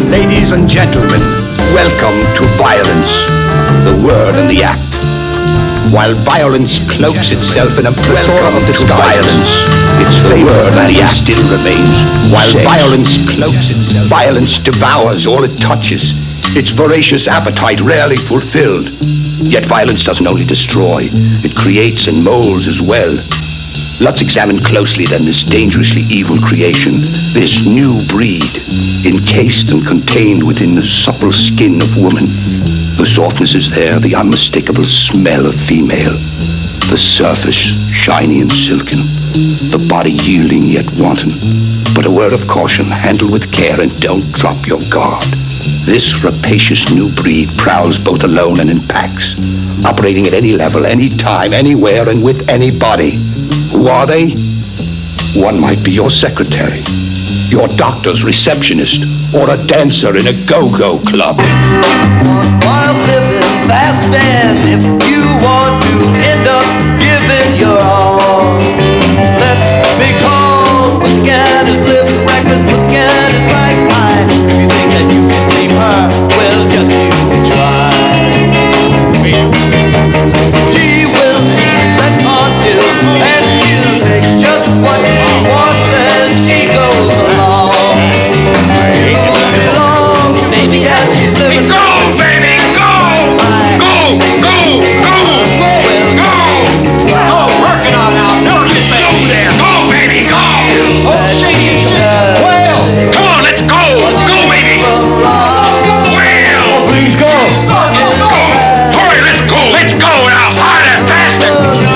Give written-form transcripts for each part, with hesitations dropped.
Ladies and gentlemen, welcome to violence, the word and the act. While violence cloaks itself in a plethora of violence, its word and the act still remains. While violence cloaks itself, violence devours all it touches, its voracious appetite rarely fulfilled. Yet violence doesn't only destroy, it creates and molds as well. Let's examine closely then this dangerously evil creation, this new breed, encased and contained within the supple skin of woman. The softness is there, the unmistakable smell of female. The surface shiny and silken, the body yielding yet wanton. But a word of caution, handle with care and don't drop your guard. This rapacious new breed prowls both alone and in packs, operating at any level, any time, anywhere, and with anybody. Who are they? One might be your secretary, your doctor's receptionist, or a dancer in a go-go club. Wild living fast, and if you want to end up giving your all, let me call. Pussycat is living reckless, Pussycat is right high. If you think that you can blame her, well, just you try. She will keep that on till, and she'll take just what she wants as she goes along. You belong to Pussycat, she's living. Go, baby, go! Go, go, go! Well, Go! Go, working on now. Don't you say over there. Go, baby, go! that she does. Well, come on, let's go! Go, baby! Well, please go! Go! Hurry, let's go! Let's go now! Harder, faster!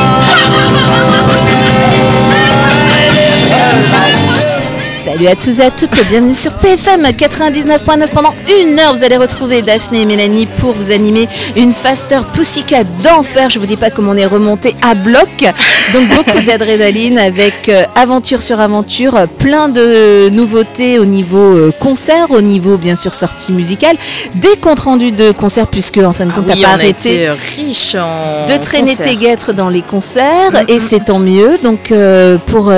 Salut à tous et à toutes, bienvenue sur PFM 99.9. Pendant une heure, vous allez retrouver Daphné et Mélanie pour vous animer une Faster Pussycat d'enfer. Je vous dis pas comment on est remonté à bloc. Donc beaucoup d'adrénaline avec aventure sur aventure, plein de nouveautés au niveau concert, au niveau bien sûr sortie musicale, des comptes rendus de concerts puisque en fin de compte t'as pas arrêté riche en de traîner concerts. tes guêtres dans les concerts et c'est tant mieux. Donc pour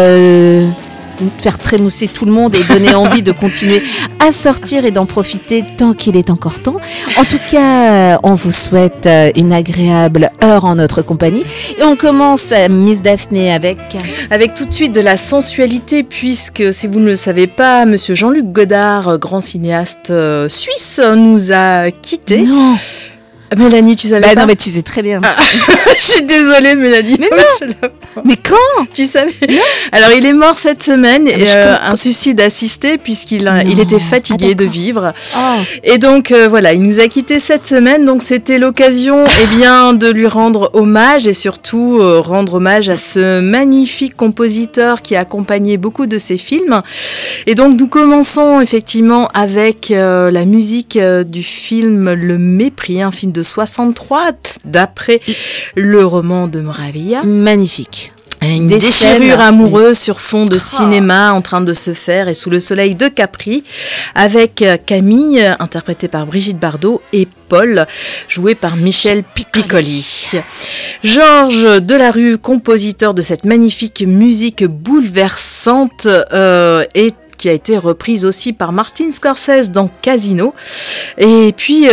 faire trémousser tout le monde et donner envie de continuer à sortir et d'en profiter tant qu'il est encore temps. En tout cas, on vous souhaite une agréable heure en notre compagnie. Et on commence, Miss Daphné, avec Avec tout de suite de la sensualité, puisque si vous ne le savez pas, monsieur Jean-Luc Godard, grand cinéaste suisse, nous a quittés. Non. Mélanie, tu savais pas? Non, mais tu sais très bien. Je suis désolée, Mélanie. Mais non. Mais quand? Tu savais? Alors, il est mort cette semaine, un suicide assisté, puisqu'il il était fatigué de vivre. Oh. Et donc, voilà, il nous a quittés cette semaine. Donc, c'était l'occasion de lui rendre hommage et surtout rendre hommage à ce magnifique compositeur qui a accompagné beaucoup de ses films. Et donc, nous commençons effectivement avec la musique du film Le Mépris, un film de 63, d'après le roman de Moravia. Magnifique. Une Des déchirure scènes, amoureuse sur fond de cinéma en train de se faire et sous le soleil de Capri, avec Camille, interprétée par Brigitte Bardot, et Paul, joué par Michel Piccoli. Georges Delarue, compositeur de cette magnifique musique bouleversante, qui a été reprise aussi par Martin Scorsese dans Casino. Et puis,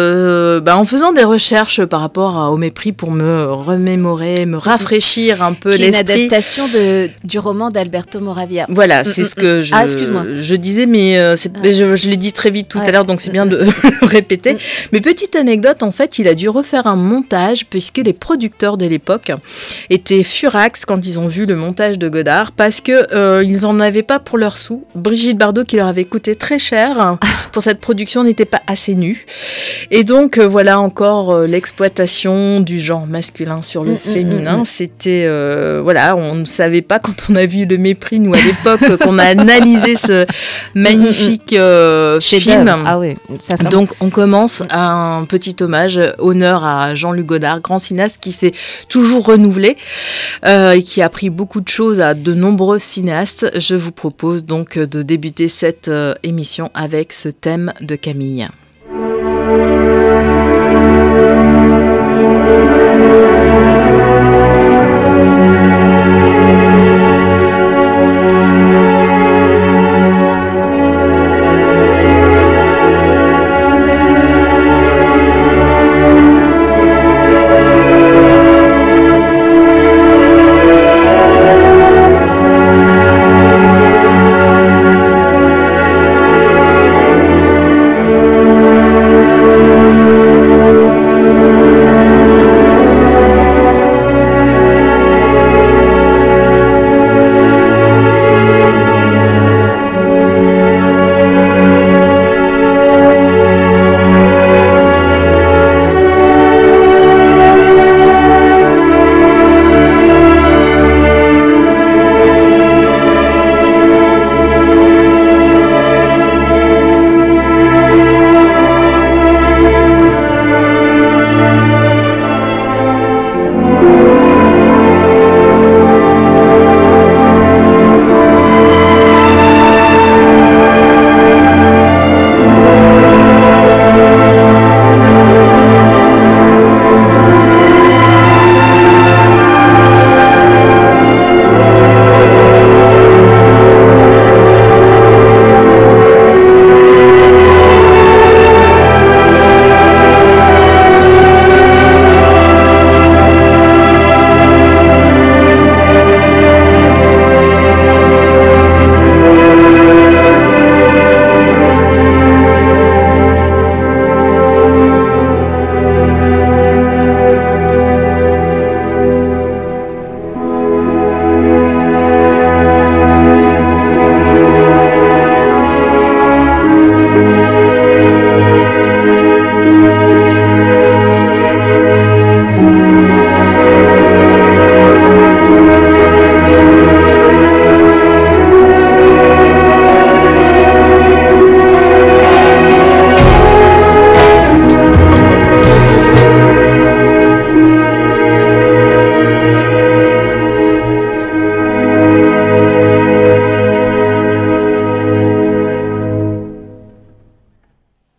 en faisant des recherches par rapport au Mépris pour me remémorer, me rafraîchir un peu l'esprit. Une adaptation du roman d'Alberto Moravia. Voilà, c'est ce que je disais, mais je l'ai dit très vite tout à l'heure, donc c'est bien de le répéter. Mais petite anecdote, en fait, il a dû refaire un montage, puisque les producteurs de l'époque étaient furax quand ils ont vu le montage de Godard, parce que ils n'en avaient pas pour leur sou. Brigitte Bardot, qui leur avait coûté très cher pour cette production, n'était pas assez nue. Et donc, voilà encore l'exploitation du genre masculin sur le féminin. C'était, on ne savait pas quand on a vu Le Mépris, nous, à l'époque, qu'on a analysé ce magnifique film. Ah oui, ça sent. Donc, on commence un petit hommage, honneur à Jean-Luc Godard, grand cinéaste qui s'est toujours renouvelé et qui a appris beaucoup de choses à de nombreux cinéastes. Je vous propose donc de débuter cette émission avec ce thème de Camille.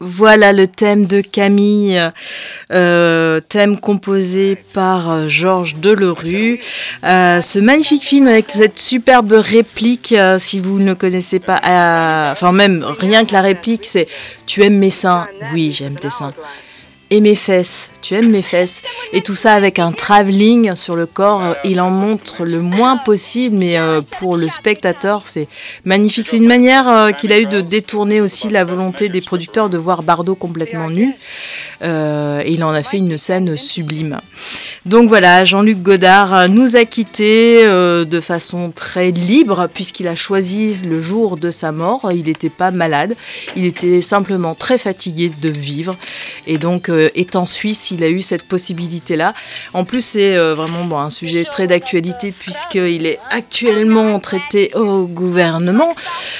Voilà le thème de Camille, thème composé par Georges Delerue. Ce magnifique film avec cette superbe réplique, si vous ne connaissez pas, enfin même rien que la réplique, c'est « Tu aimes mes seins ?» « Oui, j'aime tes seins. » Et mes fesses, tu aimes mes fesses, et tout ça avec un travelling sur le corps, il en montre le moins possible, mais pour le spectateur c'est magnifique. C'est une manière qu'il a eu de détourner aussi la volonté des producteurs de voir Bardot complètement nu, et il en a fait une scène sublime. Donc voilà, Jean-Luc Godard nous a quittés de façon très libre, puisqu'il a choisi le jour de sa mort. Il n'était pas malade, il était simplement très fatigué de vivre, et donc étant suisse, il a eu cette possibilité-là. En plus, c'est vraiment un sujet très d'actualité, puisqu'il est actuellement traité au gouvernement.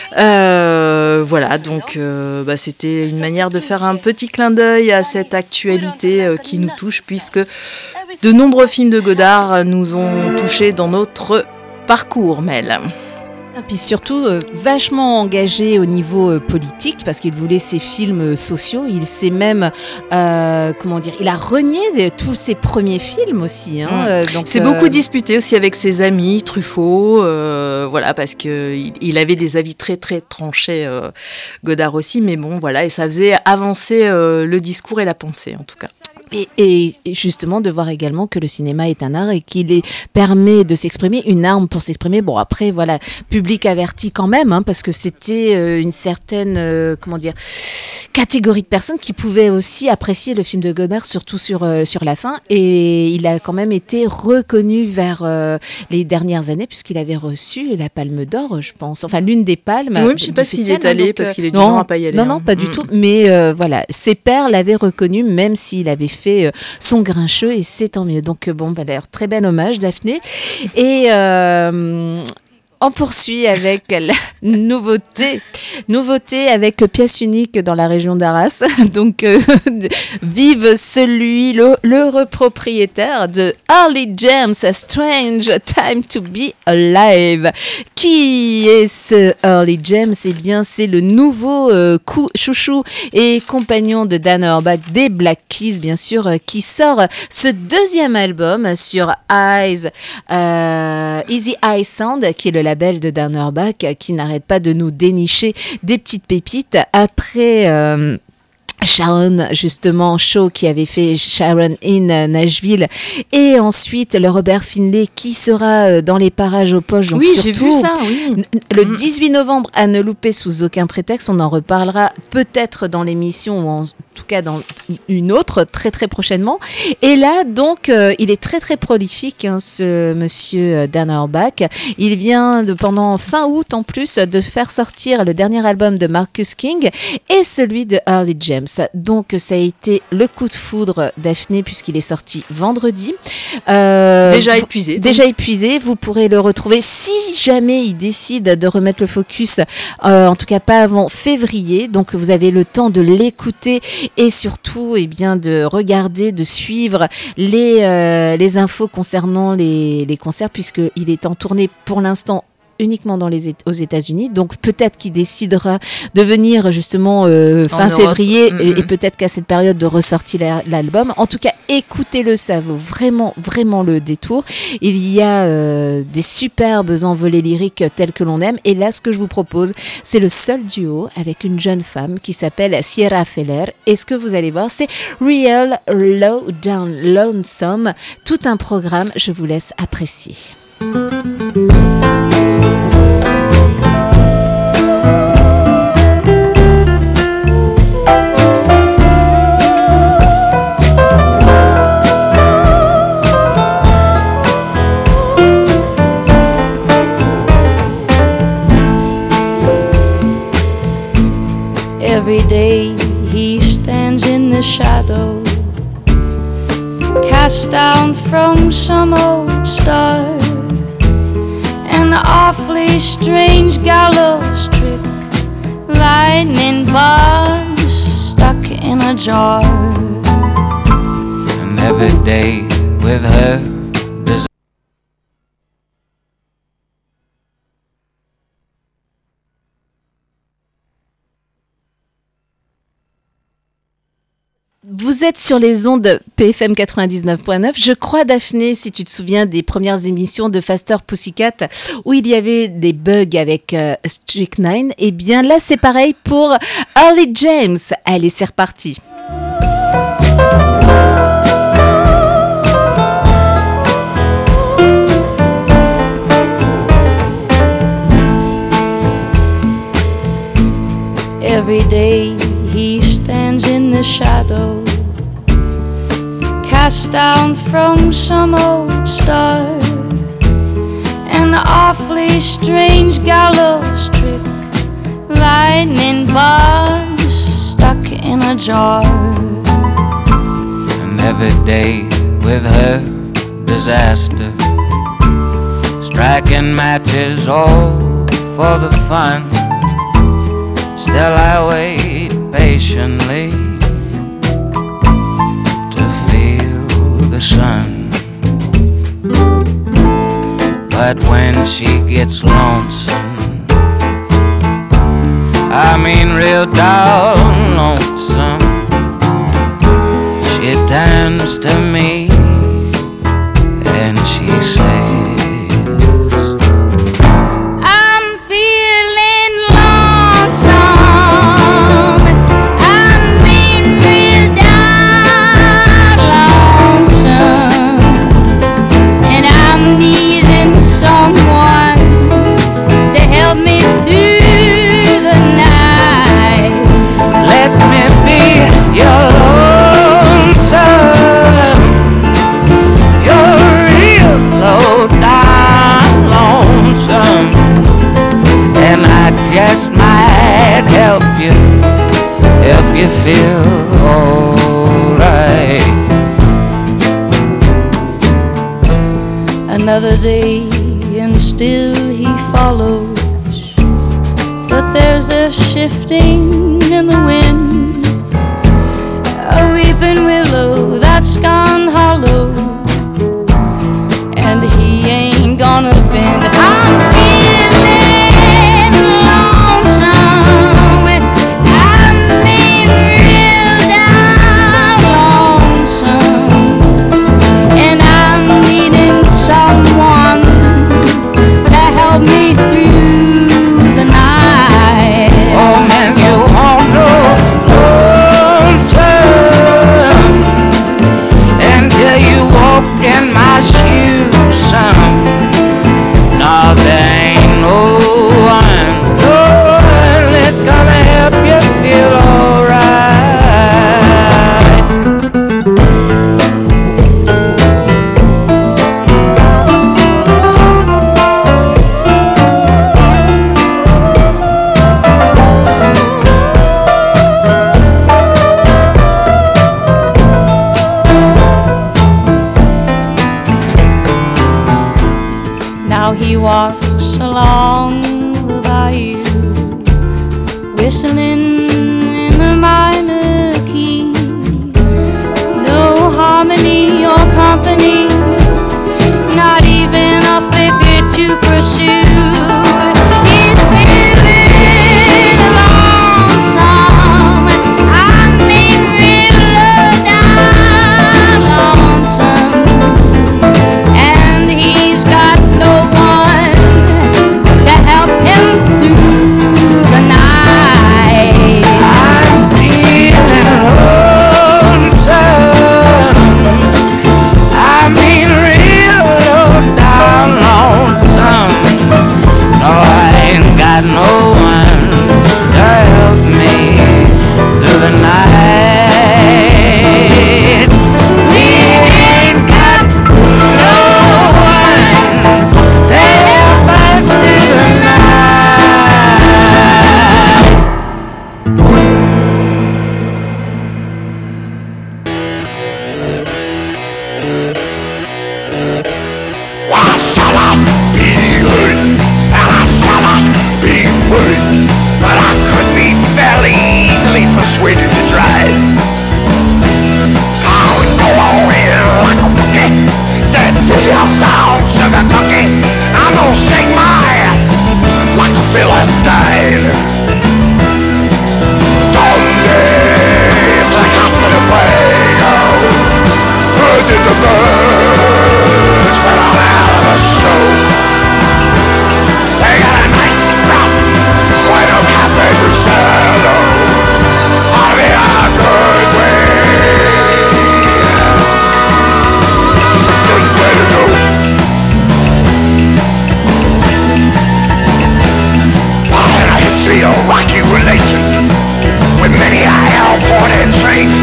Voilà, donc c'était une manière de faire un petit clin d'œil à cette actualité qui nous touche, puisque de nombreux films de Godard nous ont touchés dans notre parcours, Mel. Et puis surtout, vachement engagé au niveau politique, parce qu'il voulait ses films sociaux. Il s'est même, il a renié tous ses premiers films aussi. Donc, c'est beaucoup disputé aussi avec ses amis, Truffaut, voilà, parce qu'il avait des avis très très tranchés, Godard aussi, mais bon, voilà, et ça faisait avancer le discours et la pensée, en tout cas. Et justement de voir également que le cinéma est un art et qu'il permet de s'exprimer, une arme pour s'exprimer. Bon après voilà, public averti quand même, parce que c'était une certaine catégorie de personnes qui pouvaient aussi apprécier le film de Godard, surtout sur la fin. Et il a quand même été reconnu vers les dernières années, puisqu'il avait reçu la Palme d'Or, je pense. Enfin, l'une des palmes. Oui, je ne sais pas s'il est allé, parce qu'il est du genre à pas y aller. Non, pas du tout. Mais voilà, ses pairs l'avaient reconnu, même s'il avait fait son grincheux, et c'est tant mieux. Donc d'ailleurs, très bel hommage, Daphné. Et on poursuit avec la nouveauté avec pièce unique dans la région d'Arras. Donc, vive l'heureux propriétaire de Early James, A Strange Time to Be Alive. Qui est ce Early James ? Eh bien, c'est le nouveau chouchou et compagnon de Dan Auerbach des Black Keys, bien sûr, qui sort ce deuxième album sur Easy Eye Sound, qui est le label de Dan Auerbach, qui n'arrête pas de nous dénicher des petites pépites après Sharon, justement, Shaw qui avait fait Sharon in Nashville, et ensuite le Robert Finlay qui sera dans les parages aux poches. Donc oui, surtout, j'ai vu ça, oui. Le 18 novembre, à ne louper sous aucun prétexte. On en reparlera peut-être dans l'émission, ou en tout cas dans une autre, très très prochainement. Et là, donc, il est très très prolifique, ce monsieur Dan Auerbach. Il vient pendant fin août, en plus, de faire sortir le dernier album de Marcus King et celui de Early James. Donc ça a été le coup de foudre, Daphné, puisqu'il est sorti vendredi. Déjà épuisé. Vous pourrez le retrouver si jamais il décide de remettre le focus, en tout cas pas avant février. Donc vous avez le temps de l'écouter et surtout de regarder, de suivre les infos concernant les concerts, puisqu'il est en tournée pour l'instant uniquement aux États-Unis, donc peut-être qu'il décidera de venir justement fin février, et peut-être qu'à cette période de ressortir l'album. En tout cas, écoutez-le, ça vaut vraiment, vraiment le détour. Il y a des superbes envolées lyriques telles que l'on aime, et là, ce que je vous propose, c'est le seul duo avec une jeune femme qui s'appelle Sierra Feller, et ce que vous allez voir, c'est Real Low Down Lonesome, tout un programme, je vous laisse apprécier. Every day he stands in the shadow, cast down from some old star. An awfully strange gallows trick, lightning bugs stuck in a jar. And every day with her Vous êtes sur les ondes PFM 99.9. Je crois, Daphné, si tu te souviens des premières émissions de Faster Pussycat, où il y avait des bugs avec Strychnine, eh bien là, c'est pareil pour Early James. Allez, c'est reparti. Every day he stands in the shadow, cast down from some old star, an awfully strange gallows trick, lightning bugs stuck in a jar. And every day with her, disaster, striking matches all for the fun. Still I wait patiently to feel the sun. But when she gets lonesome, I mean real down lonesome, she turns to me and she says, just might help you feel alright. Another day and still he follows, but there's a shifting in the wind, a weeping willow that's gone hollow, and he ain't gonna bend. I'm feeling someone to help me through the night. Oh man, you won't know lonesome until you walk in my shoes, son. No, there ain't no one that's gonna help you feel alright. He walks along the bayou, whistling in a minor key. No harmony or company, not even a figure to pursue. He's feeling lonesome, I mean real down lonesome, and he's got no one to help him through the night. I'm feeling lonesome, I mean real low down lonesome,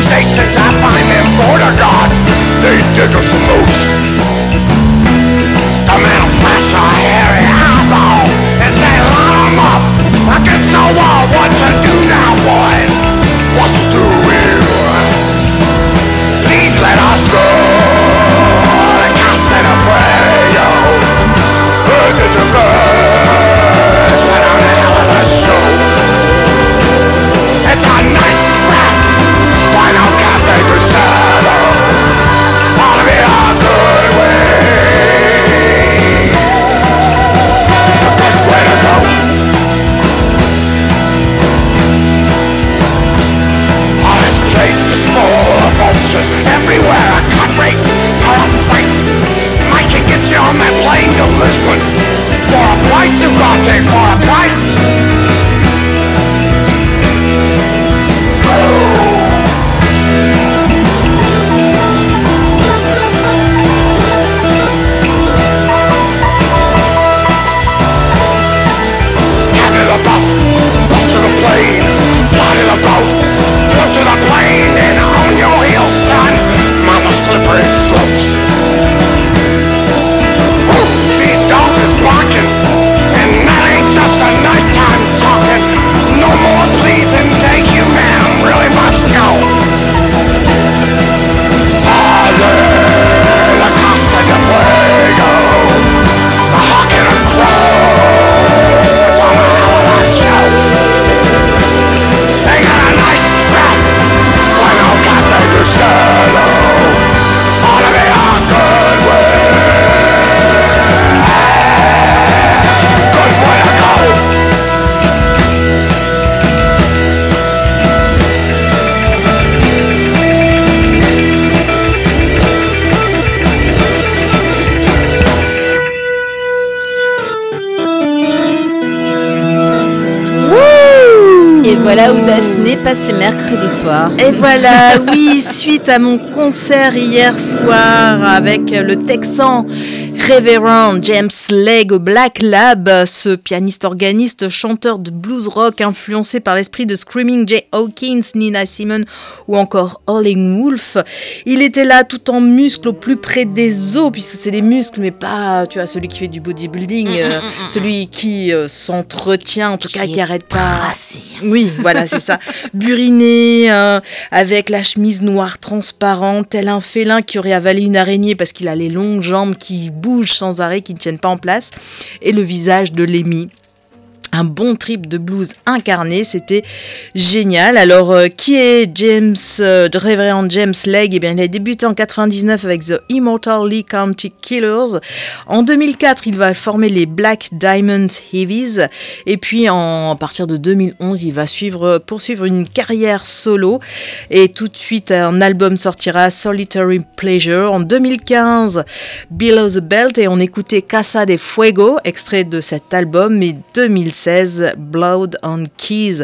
stations, I find them border guards. They dig us some moves. The men will flash a hairy eyeball and say, line 'em up against the wall. What to do now, boys? What to do here? Please let us go. The cast and a prayer. Heard that the birds went on a hell of a show. It's a nice rest. Why not cafe to settle? Ought to be a good way. A good way to go. Oh, this place is full of vultures everywhere. A cut rate, parasite. Mike can get you on that plane to Lisbon. For a price you got it, for a price. Get to the bus to the plane, fly to the boat, float to the plane, and on your heels, son, mama slippery slopes. Ooh, these dogs is barking, and that ain't just a nighttime talking. No more please and thank you, ma'am, really must go. The cost of the fuego, the hawk and a crow, it's on a hell of a show. They got a nice rest, why no cat they do sterno, ought to be a good way. Good way to go. Et voilà où Daphné passe ses mercredis soirs. Et voilà, oui, suite à mon concert hier soir avec le Texan Révérend James Legg au Black Lab, ce pianiste organiste, chanteur de blues rock influencé par l'esprit de Screaming Jay Hawkins, Nina Simone ou encore Howlin' Wolf. Il était là tout en muscles au plus près des os, puisque c'est des muscles, mais pas, tu vois, celui qui fait du bodybuilding, celui qui s'entretient, en tout cas qui arrête pas. Tracé. Oui, voilà, c'est ça. Buriné, avec la chemise noire transparente, tel un félin qui aurait avalé une araignée parce qu'il a les longues jambes qui bougent sans arrêt, qui ne tiennent pas en place, et le visage de Lemmy. Un bon trip de blues incarné, c'était génial. Alors, qui est Révérend James Legg? Eh bien, il a débuté en 99 avec The Immortal Lee County Killers. En 2004, il va former les Black Diamond Heavies. Et puis, à partir de 2011, il va poursuivre une carrière solo. Et tout de suite, un album sortira, Solitary Pleasure. En 2015, Below the Belt. Et on écoutait Casa de Fuego, extrait de cet album. Et 2016, Blood on Keys.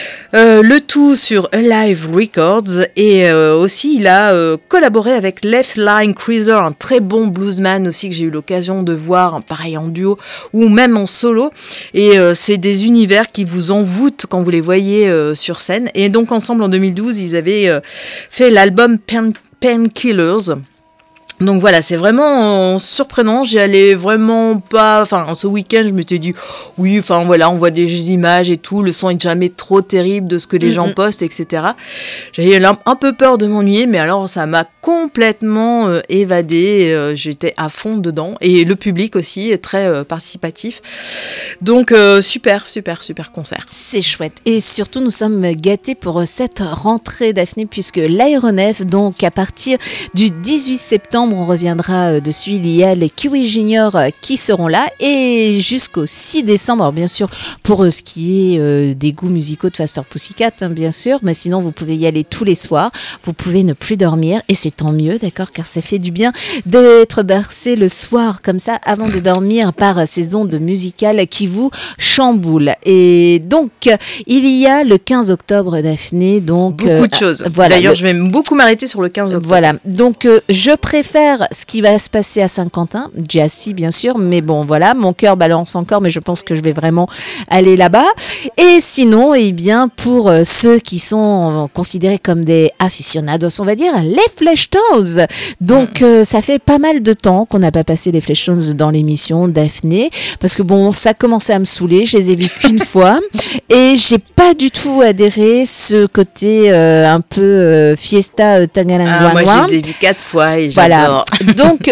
Le tout sur Alive Records. Et aussi, il a collaboré avec Left Line Cruiser, un très bon bluesman aussi que j'ai eu l'occasion de voir, pareil en duo ou même en solo. Et c'est des univers qui vous envoûtent quand vous les voyez sur scène. Et donc, ensemble, en 2012, ils avaient fait l'album Painkillers. Donc voilà, c'est vraiment surprenant. J'y allais vraiment pas. Enfin, ce week-end, je m'étais dit, oui, enfin voilà, on voit des images et tout. Le son est jamais trop terrible de ce que les gens postent, etc. J'avais un peu peur de m'ennuyer, mais alors ça m'a complètement évadé. J'étais à fond dedans. Et le public aussi est très participatif. Donc super concert. C'est chouette. Et surtout, nous sommes gâtés pour cette rentrée, Daphné, puisque l'Aéronef, donc à partir du 18 septembre, on reviendra dessus. Il y a les Kiwi Juniors qui seront là et jusqu'au 6 décembre. Alors bien sûr, pour ce qui est des goûts musicaux de Faster Pussycat, hein, bien sûr, mais sinon vous pouvez y aller tous les soirs. Vous pouvez ne plus dormir et c'est tant mieux, d'accord, car ça fait du bien d'être bercé le soir comme ça avant de dormir par ces ondes musicales qui vous chamboulent. Et donc, il y a le 15 octobre, Daphné. Donc, beaucoup de choses. Voilà, d'ailleurs, je vais beaucoup m'arrêter sur le 15 octobre. Voilà, donc je préfère faire ce qui va se passer à Saint-Quentin, Jassy bien sûr, mais bon voilà, mon cœur balance encore, mais je pense que je vais vraiment aller là-bas. Et sinon, eh bien, pour ceux qui sont considérés comme des aficionados, on va dire, les Fleshtones. Donc, ça fait pas mal de temps qu'on n'a pas passé les Fleshtones dans l'émission Daphné, parce que bon, ça commençait à me saouler, je les ai vus qu'une fois, et j'ai pas du tout adhéré ce côté un peu fiesta tagalangouanois. Moi, je les ai vus 4 fois et Voilà. j'adore. Donc,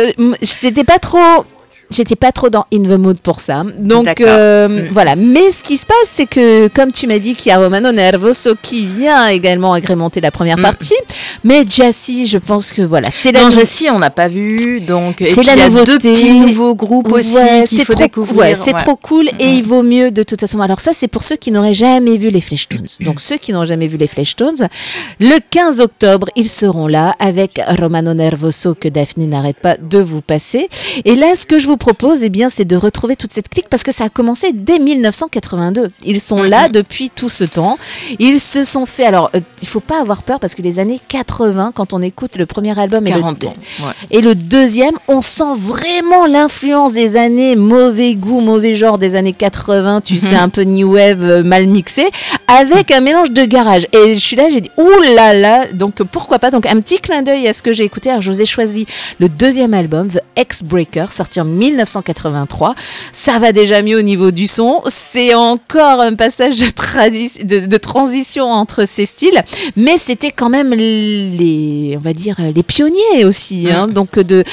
j'étais pas trop dans In the Mood pour ça. Donc, voilà. Mais ce qui se passe, c'est que, comme tu m'as dit qu'il y a Romano Nervoso qui vient également agrémenter la première partie. Mais Jassy, je pense que voilà. Jassy, on n'a pas vu. Donc, c'est la nouveauté. Il y a 2 petits nouveaux groupes aussi qu'il faut découvrir. Ouais, c'est trop cool et il vaut mieux de toute façon. Alors ça, c'est pour ceux qui n'auraient jamais vu les Fleshtones. Donc, ceux qui n'ont jamais vu les Fleshtones, le 15 octobre, ils seront là avec Romano Nervoso que Daphné n'arrête pas de vous passer. Et là, ce que je vous propose, eh bien, c'est de retrouver toute cette clique parce que ça a commencé dès 1982. Ils sont là depuis tout ce temps. Ils se sont fait... Alors, il faut pas avoir peur parce que les années 80, quand on écoute le premier album 40 ans, et le deuxième, on sent vraiment l'influence des années mauvais goût, mauvais genre des années 80, tu sais, un peu new wave mal mixé, avec un mélange de garage. Et je suis là, j'ai dit, ouh là là, donc pourquoi pas. Donc, un petit clin d'œil à ce que j'ai écouté. Alors, je vous ai choisi le deuxième album, The X-Breaker, sorti en 1983. Ça va déjà mieux au niveau du son. C'est encore un passage de transition entre ces styles, mais c'était quand même on va dire, les pionniers aussi, donc de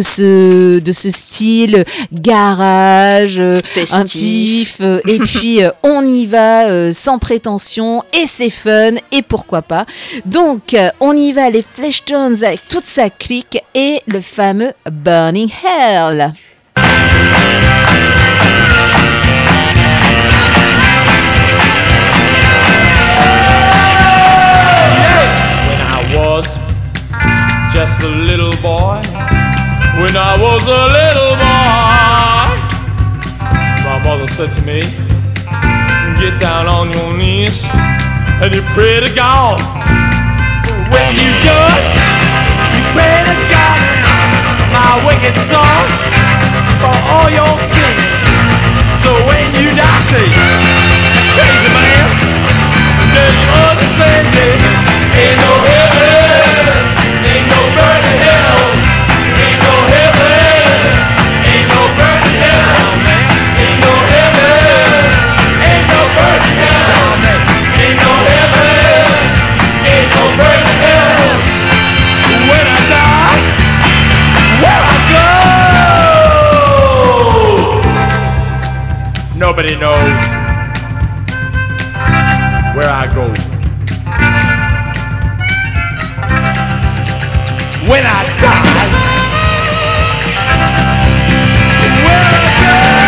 ce style garage, festif, et puis on y va sans prétention et c'est fun et pourquoi pas. Donc on y va, les Fleshtones avec toute sa clique et le fameux Burning Hell. Just a little boy. When I was a little boy, my mother said to me, get down on your knees and you pray to God. When you do it, you pray to God, my wicked son, for all your sins. So when you die, say, that's crazy, man. Then you understand it. Ain't no heaven, ain't no burning hell, ain't no heaven, ain't no burning hell, man. Ain't no heaven, ain't no burning hell, man. Ain't no heaven, ain't no burning hell. When I die, where I go, nobody knows where I go. When I die, where I go.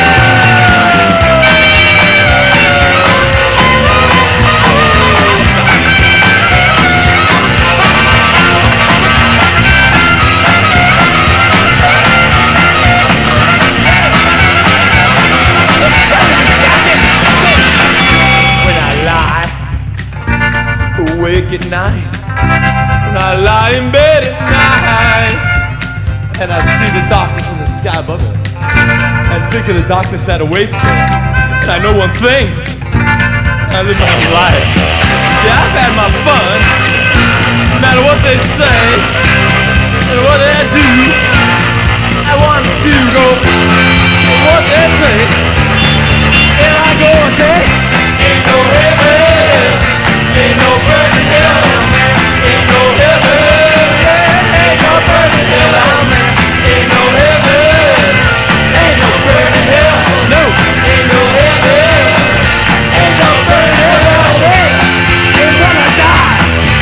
When I lie awake at night, when I lie in bed at night and I see the darkness in the sky above me and think of the darkness that awaits me, and I know one thing, I live my own life. Yeah, I've had my fun, no matter what they say and what they do. I want to go for what they say, and I go and say, ain't no heaven, ain't no burning hell, man. Ain't no heaven, ain't no burning hell, man. Ain't no heaven, ain't no burning hell, no. Ain't no heaven, ain't no burning hell, hey. And when I die,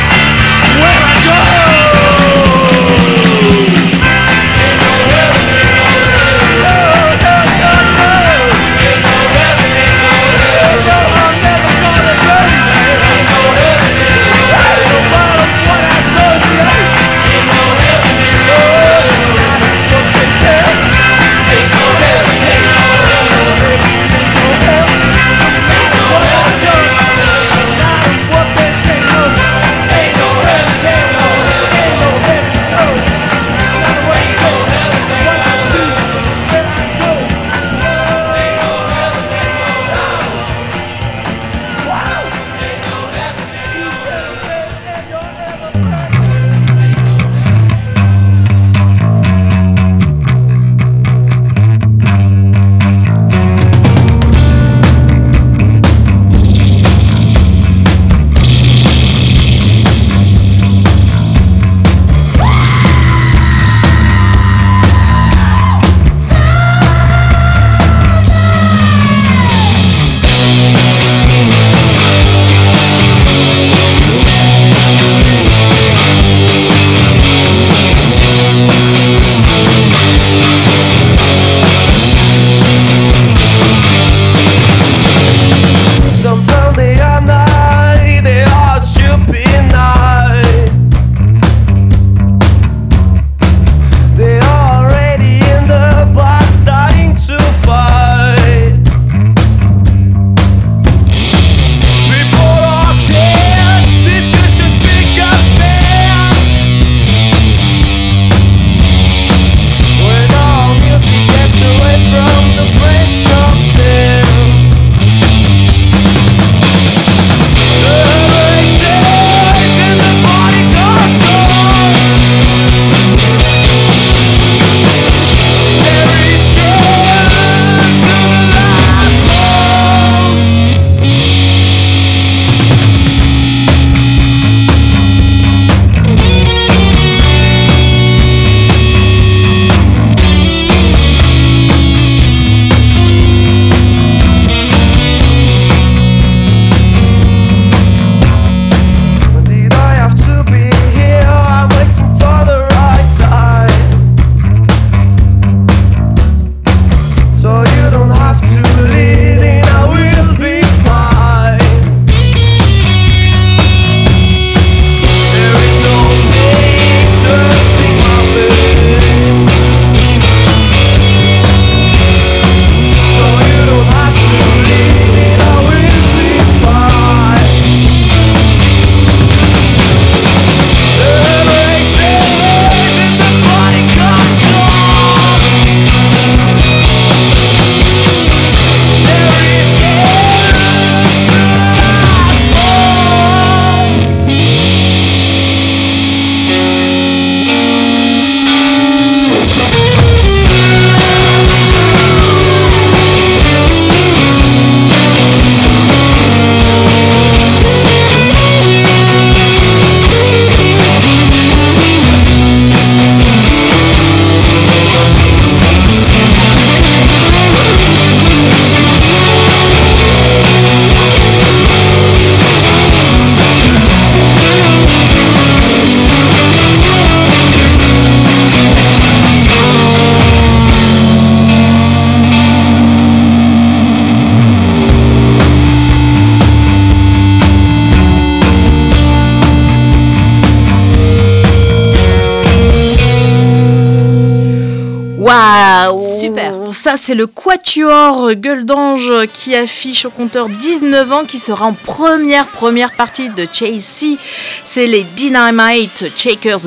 Super. Ça, c'est le Quatuor Gueule d'Ange qui affiche au compteur 19 ans, qui sera en première partie de Chasey. C'est les Dynamite Shakers,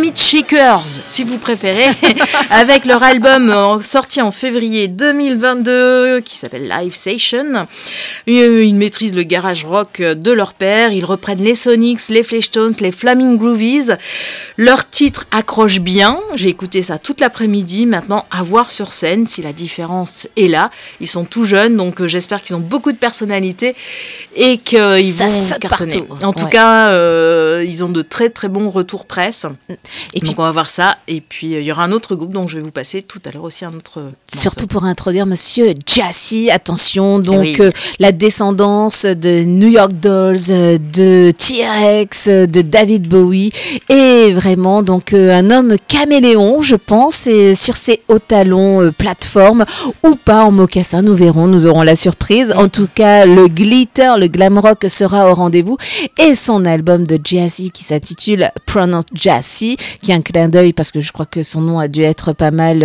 si vous préférez, avec leur album sorti en février 2022 qui s'appelle Live Session. Ils maîtrisent le garage rock de leur père. Ils reprennent les Sonics, les Fleshtones, les Flaming Groovies. Leur titre accroche bien. J'ai écouté ça toute l'après-midi. Maintenant, à voir sur scène si la différence est là. Ils sont tout jeunes, donc j'espère qu'ils ont beaucoup de personnalité et qu'ils vont cartonner. En tout cas, ils ont de très très bons retours presse. Et donc on va voir ça. Et puis il y aura un autre groupe dont je vais vous passer tout à l'heure aussi un autre morceau. Surtout pour introduire Monsieur Jassy. Attention, donc la descendance de New York Dolls, de T-Rex, de David Bowie, et vraiment donc un homme caméléon, je pense, et sur ses hauts talons plateforme ou pas en mocassin, nous verrons, nous aurons la surprise. En tout cas, le glitter, le glam rock sera au rendez-vous, et son album de Jassy qui s'intitule Pronounce Jassy, qui est un clin d'œil parce que je crois que son nom a dû être pas mal,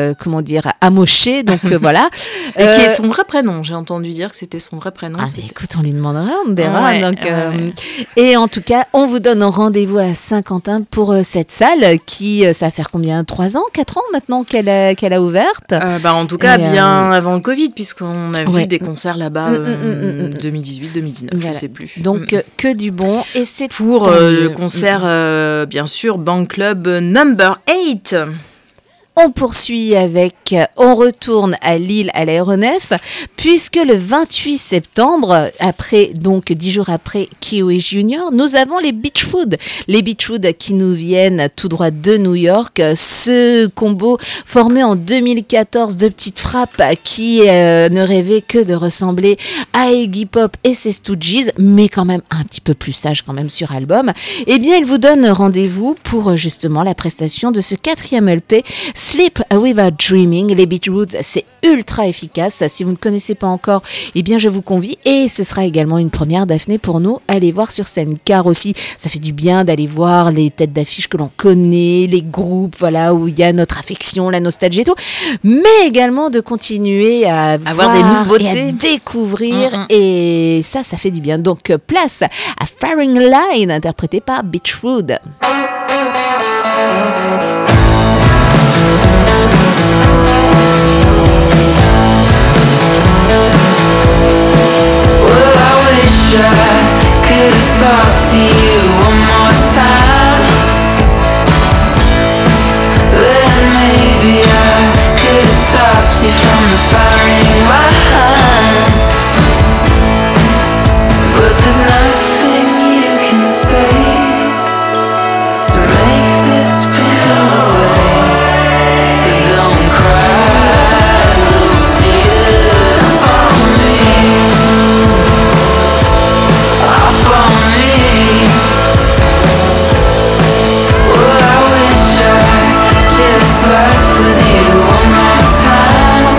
amoché, donc voilà. Et qui est son vrai prénom, j'ai entendu dire que c'était son vrai prénom. Écoute, on lui demandera, on verra. Et en tout cas, on vous donne rendez-vous à Saint-Quentin pour cette salle qui, ça va faire combien, 3 ans, 4 ans maintenant qu'elle a ouverte. En tout cas, bien avant le Covid, puisqu'on a vu des concerts là-bas 2018, 2019, voilà. Je sais plus. Donc, que du bon. Et c'est pour le concert, bien sûr, Bank Club Number 8. On poursuit on retourne à Lille, à l'aéronef, puisque le 28 septembre, donc 10 jours après Kiwi Junior, nous avons les Beachwood. Les Beachwood qui nous viennent tout droit de New York. Ce combo formé en 2014 de petites frappes qui ne rêvaient que de ressembler à Iggy Pop et ses Stooges, mais quand même un petit peu plus sage quand même sur album. Eh bien, ils vous donnent rendez-vous pour justement la prestation de ce 4e LP, Sleep Without Dreaming. Les Beachwood, c'est ultra efficace. Si vous ne connaissez pas encore, eh bien je vous convie, et ce sera également une première, Daphné, pour nous, aller voir sur scène, car aussi ça fait du bien d'aller voir les têtes d'affiche que l'on connaît, les groupes, voilà, où il y a notre affection, la nostalgie et tout, mais également de continuer à avoir des nouveautés et à découvrir, et ça fait du bien. Donc place à Faring Line, interprété par Beachwood. I could have talked to you one more time. Then maybe I could have stopped you from the firing line. But there's nothing you can say to make this go away. So don't cry those tears for me. Life with you one more time.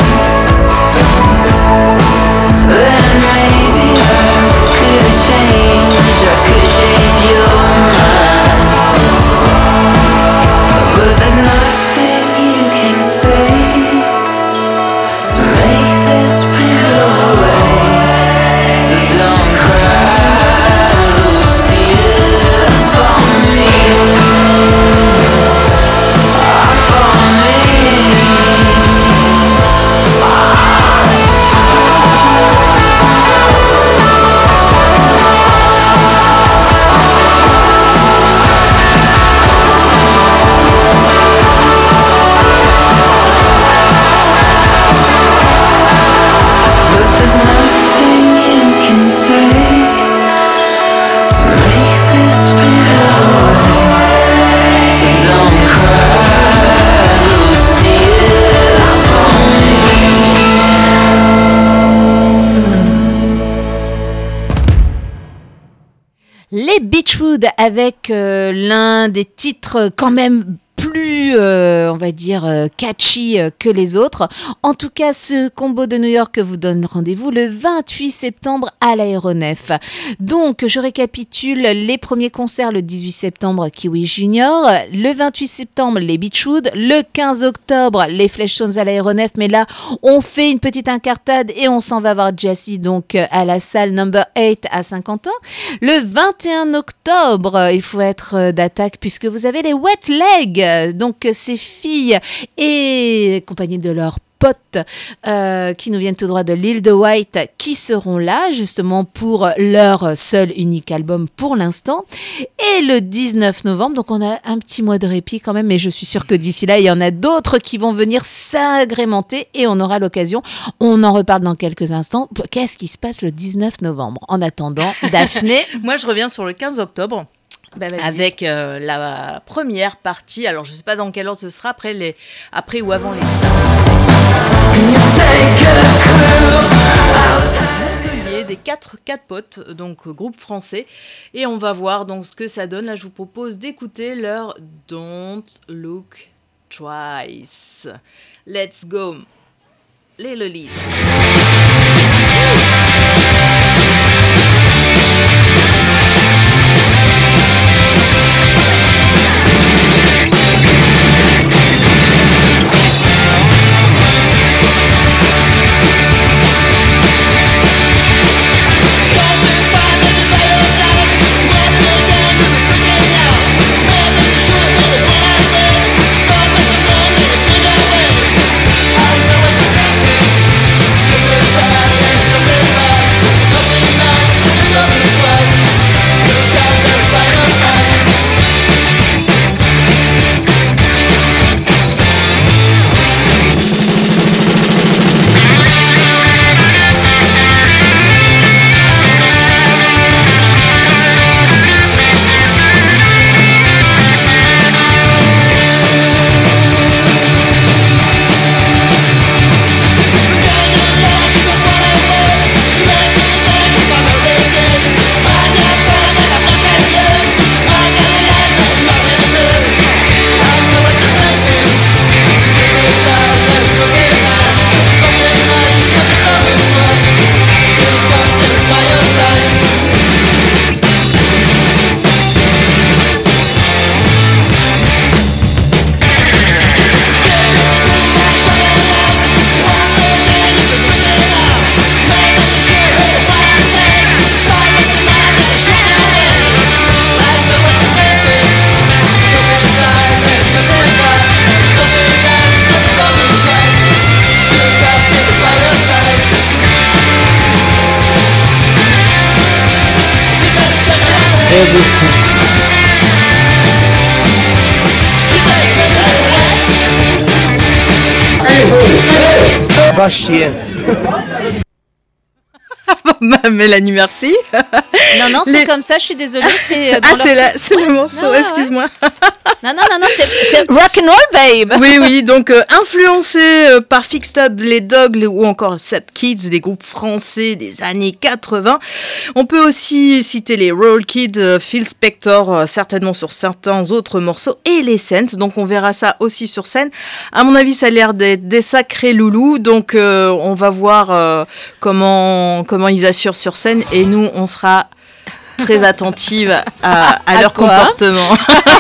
Then maybe I could change your mind. But there's nothing you can say to make this go away. So don't cry those tears for me. Les Beachwood avec l'un des titres quand même plus, on va dire, catchy que les autres. En tout cas, ce combo de New York vous donne rendez-vous le 28 septembre à l'Aéronef. Donc, je récapitule les premiers concerts le 18 septembre, Kiwi Junior, le 28 septembre, les Beachwood, le 15 octobre, les Fleshtones à l'Aéronef, mais là, on fait une petite incartade et on s'en va voir Jassy, donc à la salle Number 8 à Saint-Quentin. Le 21 octobre, il faut être d'attaque puisque vous avez les Wet Legs, donc ces filles et accompagnées de leurs potes qui nous viennent tout droit de l'île de White, qui seront là justement pour leur seul unique album pour l'instant. Et le 19 novembre, donc on a un petit mois de répit quand même, mais je suis sûre que d'ici là, il y en a d'autres qui vont venir s'agrémenter et on aura l'occasion. On en reparle dans quelques instants. Qu'est-ce qui se passe le 19 novembre? En attendant, Daphné. Moi, je reviens sur le 15 octobre. Avec la première partie, alors je ne sais pas dans quel ordre ce sera, après ou avant les des quatre potes, donc groupe français, et on va voir donc ce que ça donne. Là, je vous propose d'écouter leur Don't Look Twice. Let's go, les Lolies. Va chier. Mélanie, merci. Non, c'est comme ça, je suis désolée. C'est c'est le morceau, non, excuse-moi. Ouais. Non, c'est rock'n'roll, babe. Oui, donc influencé par Fixed Up, les Dogs ou encore Sub Kids, des groupes français des années 80. On peut aussi citer les Roll Kids, Phil Spector, certainement sur certains autres morceaux, et les Saints. Donc on verra ça aussi sur scène. À mon avis, ça a l'air d'être des sacrés loulous. Donc on va voir comment ils assurent sur scène, et nous, on sera très attentive à leur comportement.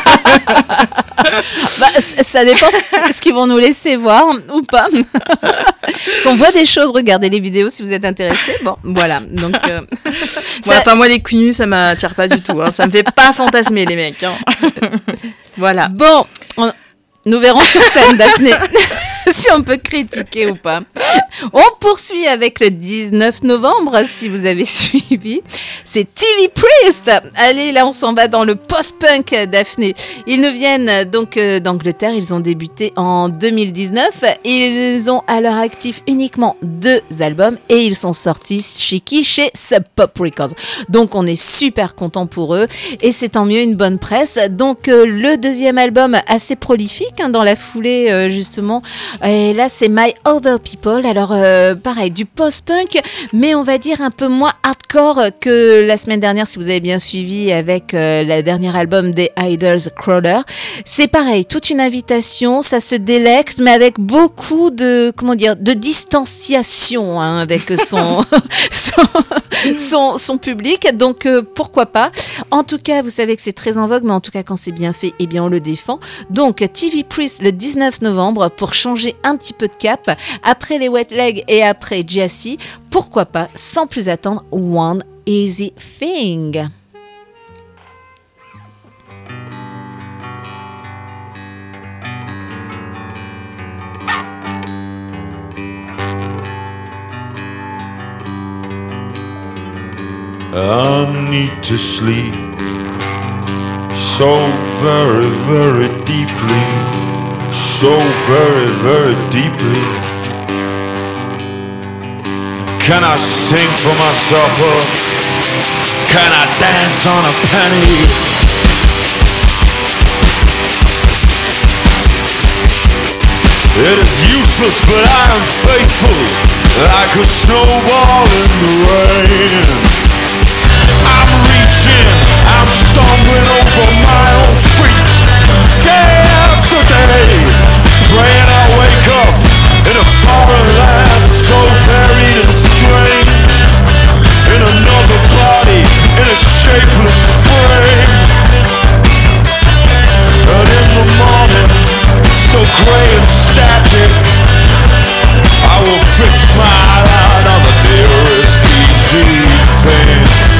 Ça dépend ce qu'ils vont nous laisser voir ou pas. Parce qu'on voit des choses, regardez les vidéos si vous êtes intéressés. Bon, voilà. Donc, moi, les cunus, ça m'attire pas du tout. Hein. Ça me fait pas fantasmer, les mecs. Hein. Voilà. Bon, nous verrons sur scène, Daphné, si on peut critiquer ou pas. On poursuit avec le 19 novembre, si vous avez suivi. C'est TV Priest. Allez, là, on s'en va dans le post-punk, Daphné. Ils nous viennent donc d'Angleterre. Ils ont débuté en 2019. Ils ont à leur actif uniquement 2 albums et ils sont sortis chez Sub Pop Records. Donc, on est super content pour eux et c'est tant mieux, une bonne presse. Donc, le 2e album assez prolifique, dans la foulée justement Et là, c'est My Other People. Alors, pareil, du post-punk, mais on va dire un peu moins hardcore que la semaine dernière, si vous avez bien suivi avec le dernier album des Idols, Crawler. C'est pareil, toute une invitation, ça se délecte, mais avec beaucoup de, de distanciation avec son public. Donc, pourquoi pas. En tout cas, vous savez que c'est très en vogue, mais en tout cas, quand c'est bien fait, eh bien, on le défend. Donc, TV Priest le 19 novembre pour changer un petit peu de cap. Après les Wet Legs et après Jassy, pourquoi pas, sans plus attendre, One Easy Thing. I need to sleep so very, very deeply, so very, very deeply. Can I sing for my supper? Can I dance on a penny? It is useless, but I am faithful, like a snowball in the rain. I'm reaching, I'm stumbling over my own feet, day after day, praying I wake up in a foreign land, so varied and strange, in another body, in a shapeless frame. And in the morning, so grey and static, I will fix my line on the nearest easy thing.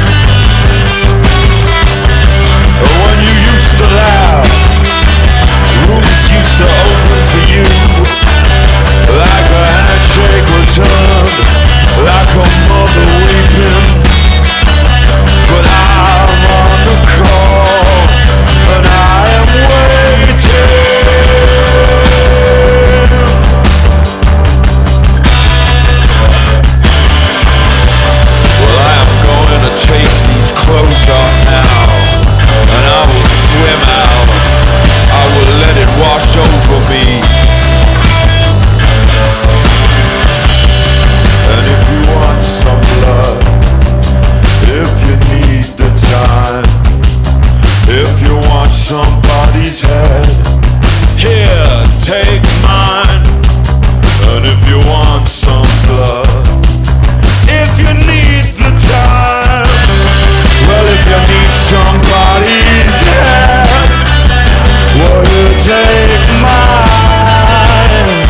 When you used to laugh, rooms used to open for you, like a handshake returned, like a mother weeping. But I'm on the call, and I am waiting. Well, I am going to take these clothes off now, and I will swim out, I will let it wash over me. And if you want some blood, if you need the time, if you want somebody's head, here, take mine. And if you want some blood, if you need the time, well, if you need somebody's head, well, you take mine.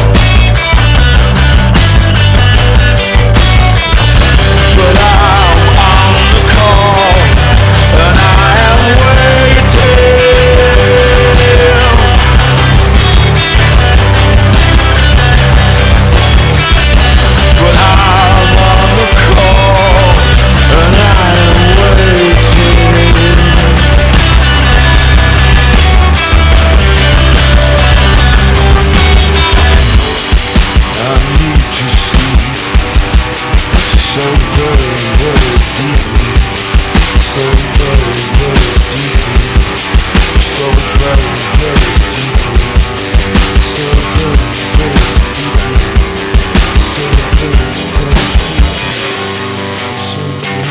But I'm on the call, and I am waiting. But I'm on the call, and I am waiting. I need to sleep so very, very deeply, so very, very deeply, so very, very deeply, so very, very deeply, so very, very deeply, so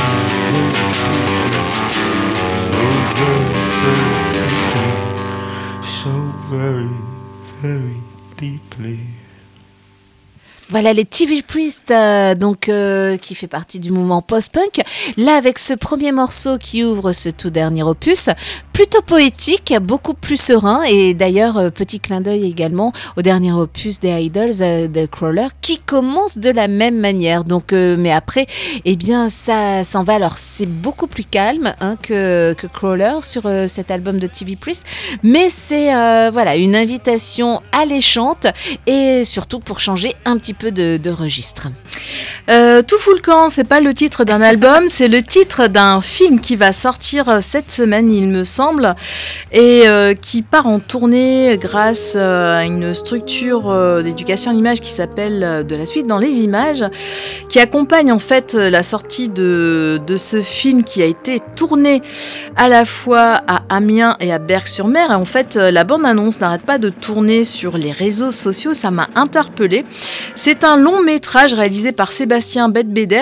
very, very deeply, so very, very, very deeply. Voilà les TV Priest, qui fait partie du mouvement post-punk. Là, avec ce premier morceau qui ouvre ce tout dernier opus, plutôt poétique, beaucoup plus serein. Et d'ailleurs, petit clin d'œil également au dernier opus des Idols, de Crawler, qui commence de la même manière. Donc, mais après, eh bien, ça s'en va. Alors, c'est beaucoup plus calme que Crawler sur cet album de TV Priest. Mais c'est une invitation alléchante et surtout pour changer un petit peu de registre. Tout fout le camp, c'est pas le titre d'un album, c'est le titre d'un film qui va sortir cette semaine, il me semble. ensemble et qui part en tournée grâce à une structure d'éducation à l'image qui s'appelle De la suite dans les images, qui accompagne en fait la sortie de ce film qui a été tourné à la fois à Amiens et à Berck-sur-Mer. Et en fait, la bande-annonce n'arrête pas de tourner sur les réseaux sociaux, ça m'a interpellée. C'est un long métrage réalisé par Sébastien Bedbeder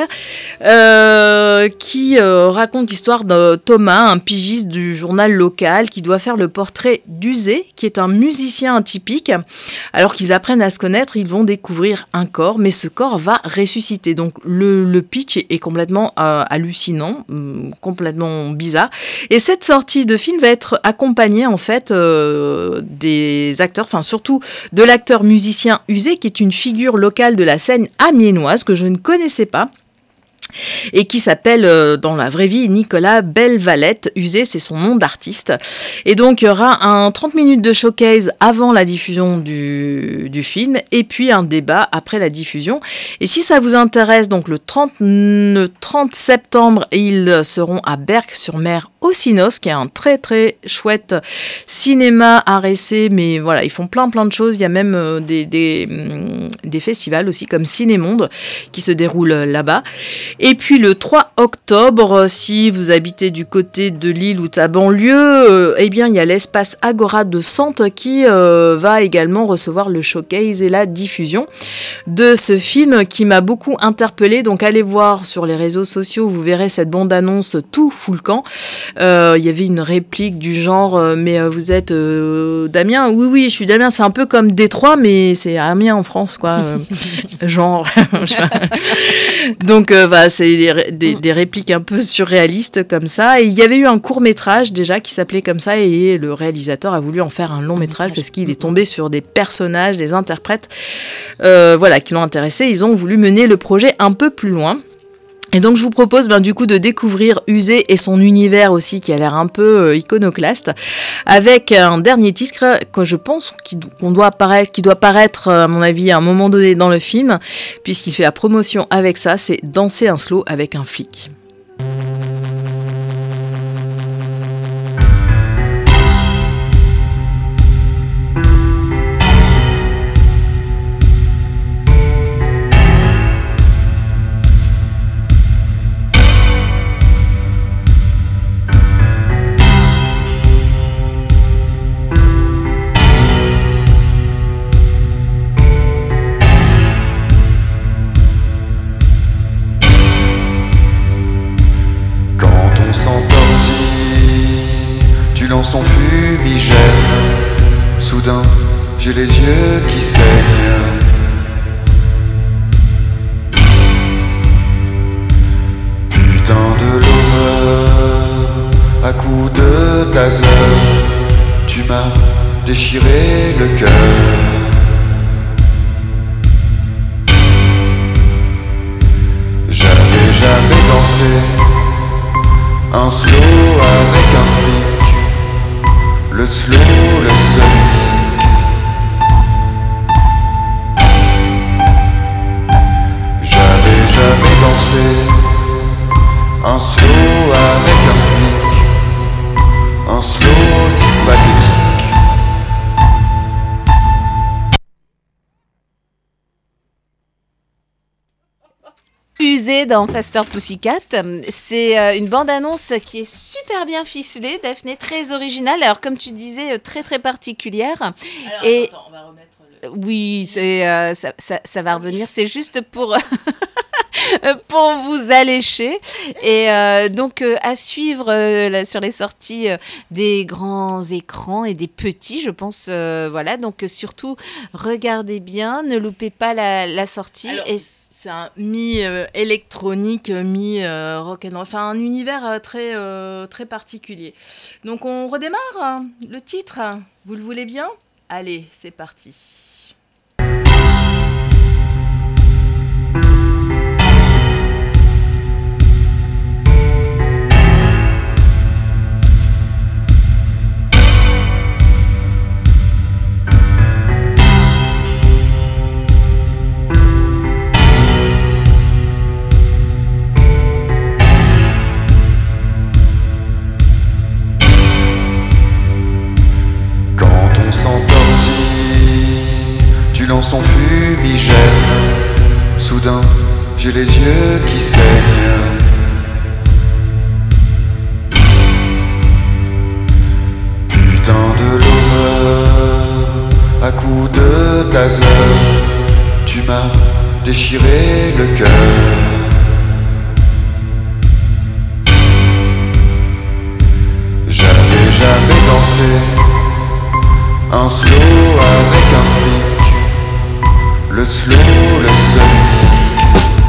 qui raconte l'histoire de Thomas, un pigiste du journal local qui doit faire le portrait d'Uzé, qui est un musicien atypique. Alors qu'ils apprennent à se connaître, ils vont découvrir un corps, mais ce corps va ressusciter. Donc le pitch est complètement hallucinant, complètement bizarre. Et cette sortie de film va être accompagnée en fait des acteurs, enfin surtout de l'acteur musicien Uzé, qui est une figure locale de la scène amiénoise que je ne connaissais pas. Et qui s'appelle dans la vraie vie Nicolas Belvalette. Uzé, c'est son nom d'artiste. Et donc, il y aura un 30 minutes de showcase avant la diffusion du film et puis un débat après la diffusion. Et si ça vous intéresse, donc le 30 septembre, ils seront à Berck-sur-Mer au Cinos, qui est un très très chouette cinéma art essai, mais voilà, ils font plein de choses. Il y a même des festivals aussi comme Cinémonde qui se déroulent là-bas. Et puis le 3 octobre, si vous habitez du côté de Lille ou de sa banlieue, eh bien il y a l'espace Agora de Sante qui va également recevoir le showcase et la diffusion de ce film qui m'a beaucoup interpellée. Donc allez voir sur les réseaux sociaux, vous verrez cette bande-annonce tout full camp. Il y avait une réplique du genre mais vous êtes d'Amiens? Oui, je suis d'Amiens. C'est un peu comme Détroit, mais c'est Amiens en France, quoi. Genre. Donc voilà, c'est des répliques un peu surréalistes comme ça. Et il y avait eu un court-métrage déjà qui s'appelait comme ça et le réalisateur a voulu en faire un long-métrage parce qu'il est tombé sur des personnages, des interprètes voilà, qui l'ont intéressé. Ils ont voulu mener le projet un peu plus loin. Et donc je vous propose du coup de découvrir Uzé et son univers aussi qui a l'air un peu iconoclaste avec un dernier titre que je pense qui doit paraître à mon avis à un moment donné dans le film puisqu'il fait la promotion avec ça, c'est Danser un slow avec un flic. Tu lances ton fumigène, soudain j'ai les yeux qui saignent. Putain de lover, à coups de taser, tu m'as déchiré le cœur. J'avais jamais dansé un slow avec un flic, le slow, le seul. J'avais jamais dansé un slow avec un flic, un slow si pathétique. Uzé dans Faster Pussycat, c'est une bande-annonce qui est super bien ficelée, Daphné, très originale, alors comme tu disais, très très particulière. Alors, et attends, on va remettre le... Oui, c'est, ça va revenir, c'est juste pour... pour vous allécher. Et donc, à suivre sur les sorties des grands écrans et des petits, je pense. Voilà, donc surtout, regardez bien, ne loupez pas la sortie. Alors, et c'est un mi-électronique, mi-rock'n'roll, enfin un univers très, très particulier. Donc, on redémarre le titre. Vous le voulez bien ? Allez, c'est parti. dénonce ton fumigène. Soudain, j'ai les yeux qui saignent. Putain de lover, à coups de taser, tu m'as déchiré le cœur. J'avais jamais dansé un slow avec un flic. Le slow, le seul unique.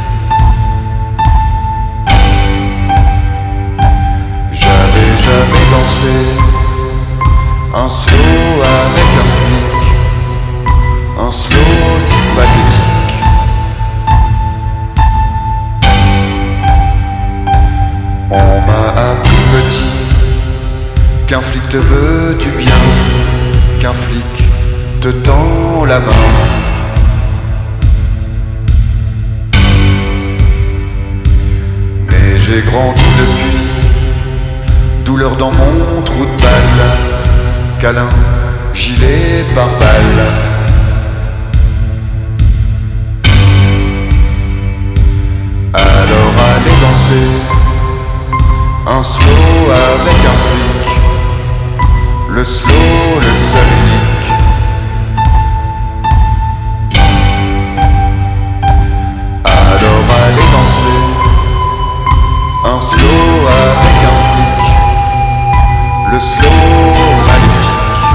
J'avais jamais dansé un slow avec un flic. Un slow si pathétique. On m'a appris petit qu'un flic te veut du bien, qu'un flic te tend la main. Mais j'ai grandi depuis, douleur dans mon trou de balle, câlin, gilet par balle. Alors allez danser un slow avec un flic. Le slow, le seul unique. Alors allez danser un slow avec un flic. Le slow maléfique.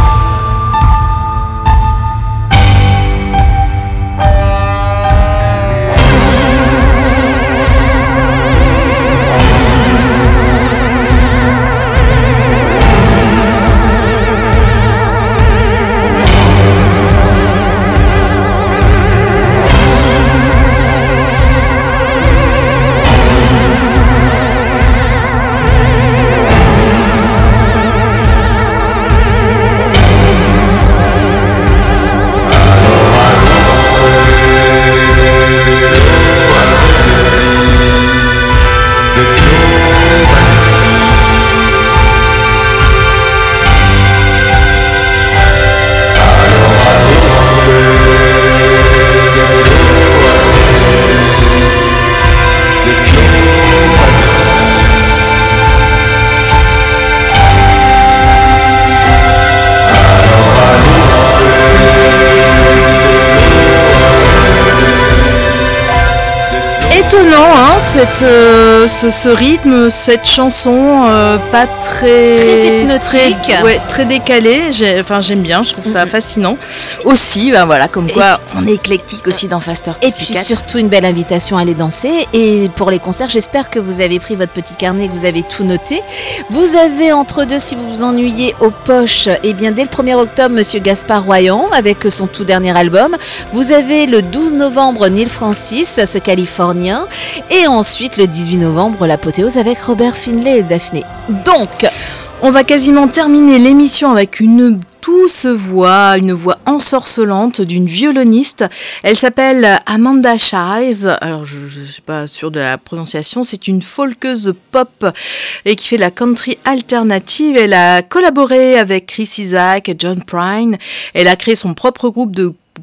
Ce rythme, cette chanson pas très hypnotique, très décalée. J'aime bien, je trouve ça fascinant. Aussi, voilà, comme quoi on est éclectique aussi dans Faster Pussycat. Et puis surtout une belle invitation à aller danser. Et pour les concerts, j'espère que vous avez pris votre petit carnet, que vous avez tout noté. Vous avez entre deux, si vous vous ennuyez aux poches, et bien dès le 1er octobre, Monsieur Gaspard Royan avec son tout dernier album. Vous avez le 12 novembre Neil Francis, ce Californien, et ensuite le 18 novembre l'apothéose avec Robert Finlay et Daphné. Donc, on va quasiment terminer l'émission avec une douce voix, une voix ensorcelante d'une violoniste. Elle s'appelle Amanda Shies. Alors, je ne suis pas sûre de la prononciation. C'est une folkeuse pop et qui fait de la country alternative. Elle a collaboré avec Chris Isaak et John Prine. Elle a créé son propre groupe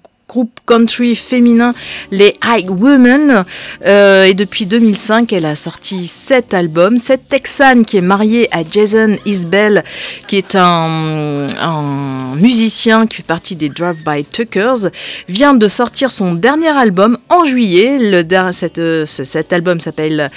country féminin, les High Women, et depuis 2005 elle a sorti 7 albums. Cette Texane qui est mariée à Jason Isbell, qui est un musicien qui fait partie des Drive-By Truckers, vient de sortir son dernier album en juillet. Cet album s'appelle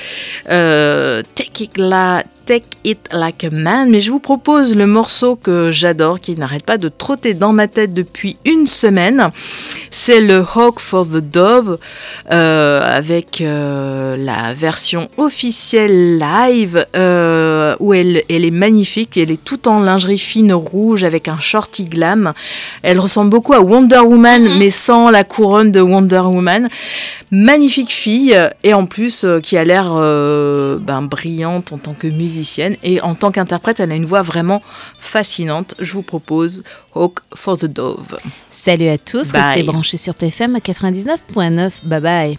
Take It Like a Man, mais je vous propose le morceau que j'adore, qui n'arrête pas de trotter dans ma tête depuis une semaine. C'est le Hawk for the Dove, avec la version officielle live, où elle est magnifique. Elle est toute en lingerie fine rouge avec un shorty glam. Elle ressemble beaucoup à Wonder Woman, mais sans la couronne de Wonder Woman. Magnifique fille, et en plus qui a l'air brillante en tant que musicienne, et en tant qu'interprète elle a une voix vraiment fascinante. Je vous propose Hawk for the Dove. Salut à tous, restez branchés sur PFM 99.9, bye bye.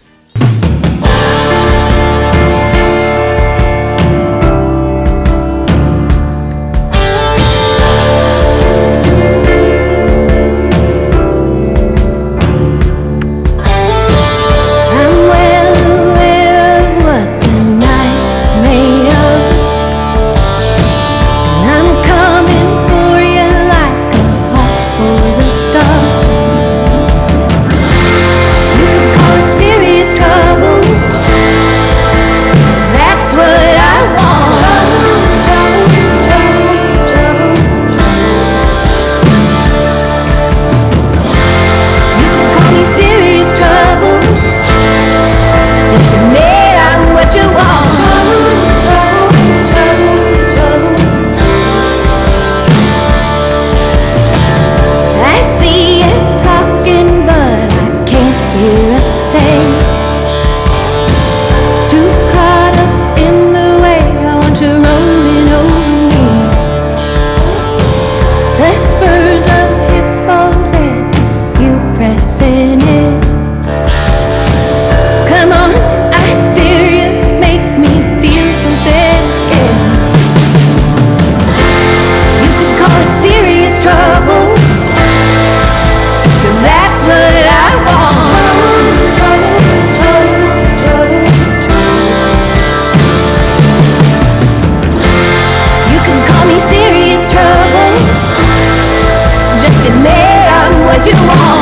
to the wall.